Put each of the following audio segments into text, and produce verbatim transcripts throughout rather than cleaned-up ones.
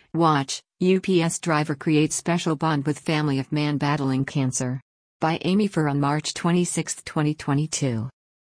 Watch, U P S driver creates special bond with family of man battling cancer. By Amy Furr on March twenty-sixth, twenty twenty-two.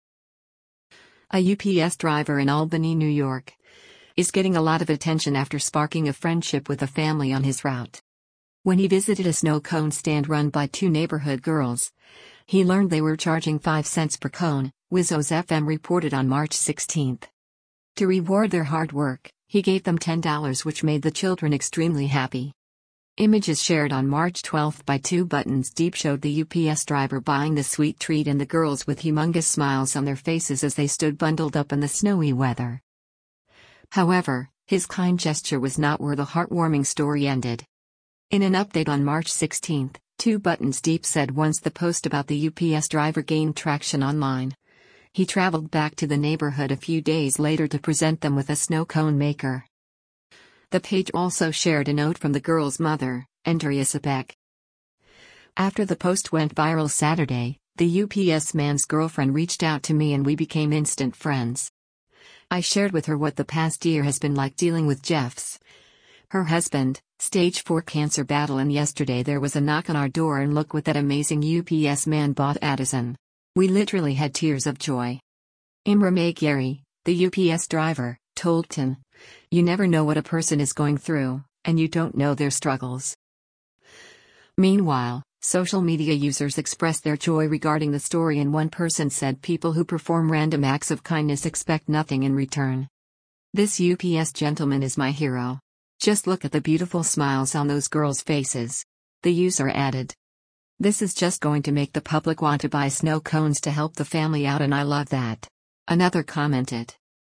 A U P S driver in Albany, New York, is getting a lot of attention after sparking a friendship with a family on his route. When he visited a snow cone stand run by two neighborhood girls, he learned they were charging five cents per cone, Wizzo's F M reported on March sixteenth. To reward their hard work, he gave them ten dollars, which made the children extremely happy. Images shared on March twelfth by Two Buttons Deep showed the U P S driver buying the sweet treat and the girls with humongous smiles on their faces as they stood bundled up in the snowy weather. However, his kind gesture was not where the heartwarming story ended. In an update on March sixteenth, Two Buttons Deep said once the post about the U P S driver gained traction online, he traveled back to the neighborhood a few days later to present them with a snow cone maker. The page also shared a note from the girl's mother, Andrea Sebeck. After the post went viral Saturday, the U P S man's girlfriend reached out to me and we became instant friends. I shared with her what the past year has been like dealing with Jeff's, her husband, stage four cancer battle, and yesterday there was a knock on our door and look what that amazing U P S man bought Addison. We literally had tears of joy. Imre Magyari, the U P S driver, told Tim, "You never know what a person is going through, and you don't know their struggles." Meanwhile, social media users expressed their joy regarding the story, and one person said people who perform random acts of kindness expect nothing in return. "This U P S gentleman is my hero. Just look at the beautiful smiles on those girls' faces," the user added. "This is just going to make the public want to buy snow cones to help the family out, and I love that," another commented.